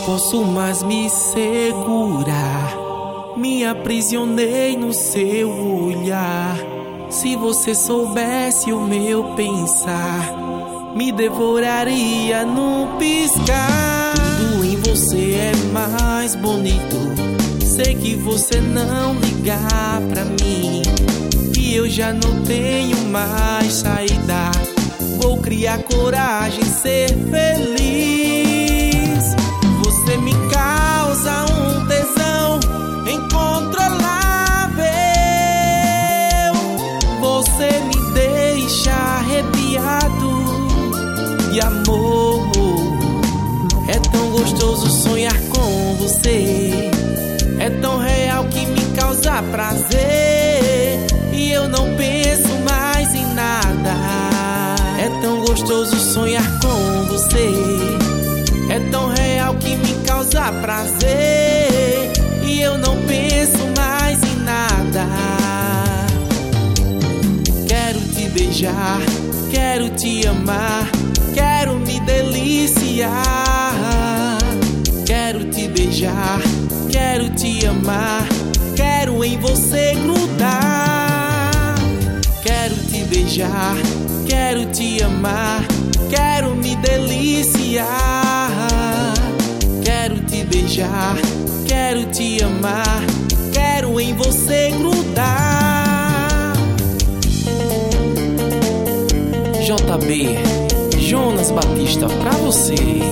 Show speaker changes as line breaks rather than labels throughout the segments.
posso mais me segurar. Me aprisionei no seu olhar. Se você soubesse o meu pensar, me devoraria num piscar. Tudo em você é mais bonito. Sei que você não liga pra mim, e eu já não tenho mais saída. Vou criar coragem, ser feliz. Você me causa um tesão incontrolável. Você me deixa arrepiado de amor. É tão gostoso sonhar com você. É tão real que me causa prazer, e eu não penso mais em nada. É tão gostoso sonhar com você. É tão real que me causa prazer, e eu não penso mais em nada. Quero te beijar, quero te amar, quero me deliciar. Quero te beijar, quero te amar, quero em você grudar. Quero te beijar, quero te amar, quero me deliciar. Quero te beijar, quero te amar, quero em você grudar. JB, Jonas Batista, pra você.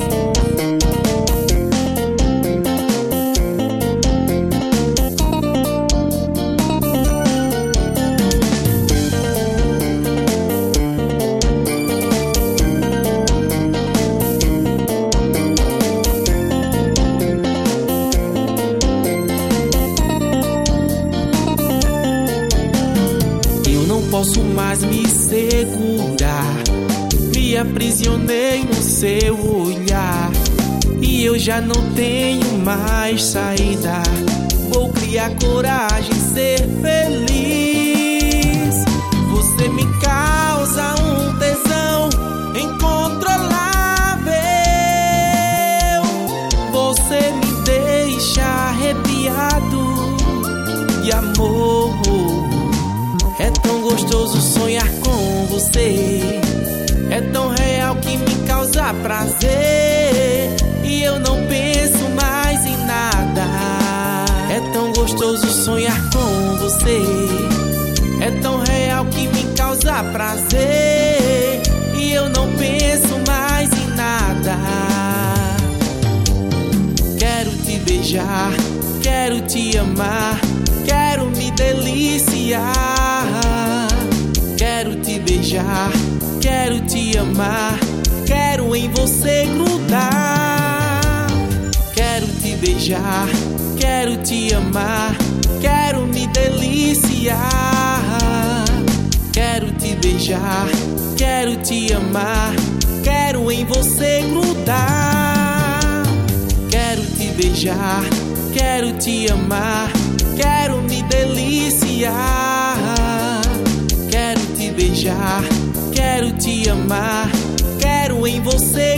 Posso mais me segurar. Me aprisionei no seu olhar, e eu já não tenho mais saída. Vou criar coragem, ser feliz. Você me causa um tesão incontrolável. Você me deixa arrepiado de amor. É tão gostoso sonhar com você. É tão real que me causa prazer, e eu não penso mais em nada. É tão gostoso sonhar com você. É tão real que me causa prazer, e eu não penso mais em nada. Quero te beijar, quero te amar, quero me deliciar. Quero te beijar, quero te amar, quero em você grudar. Quero te beijar, quero te amar, quero me deliciar. Quero te beijar, quero te amar, quero em você grudar. Quero te beijar, quero te amar, quero me deliciar. Quero te beijar, quero te amar, quero em você